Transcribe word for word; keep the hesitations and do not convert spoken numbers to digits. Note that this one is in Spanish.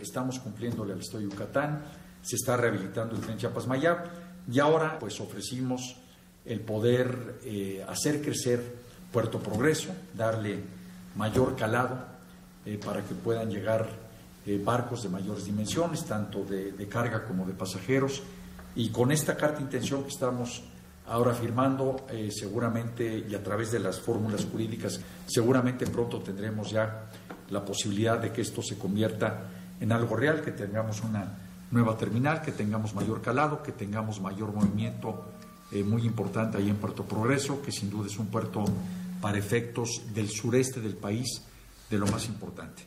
estamos cumpliéndole al Estado de Yucatán, se está rehabilitando el tren Chiapas-Mayab y ahora pues ofrecimos el poder eh, hacer crecer Puerto Progreso, darle mayor calado eh, para que puedan llegar eh, barcos de mayores dimensiones, tanto de, de carga como de pasajeros, y con esta carta de intención que estamos ahora firmando, eh, seguramente, y a través de las fórmulas jurídicas, seguramente pronto tendremos ya la posibilidad de que esto se convierta en algo real, que tengamos una nueva terminal, que tengamos mayor calado, que tengamos mayor movimiento eh, muy importante ahí en Puerto Progreso, que sin duda es un puerto para efectos del sureste del país de lo más importante.